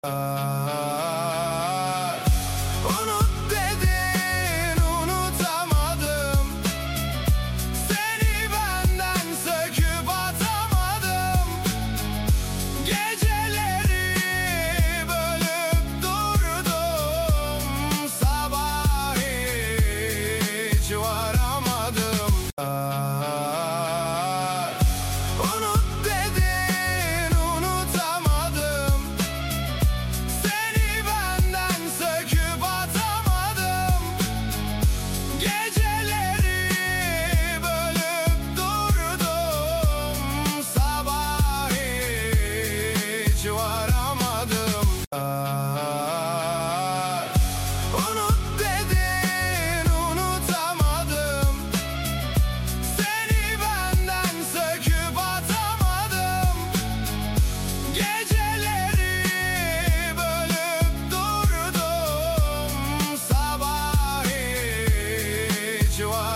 Unut dedin, unutamadım. Seni benden söküp atamadım. Geceleri bölüp durdum. Sabah hiç varamadım. Unut dedin, unutamadım. Seni benden söküp atamadım. Geceleri bölüp durdum. Sabah hiç varamadım. Unut dedin, unutamadım. Seni benden söküp atamadım. Geceleri bölüp durdum. Sabah hiç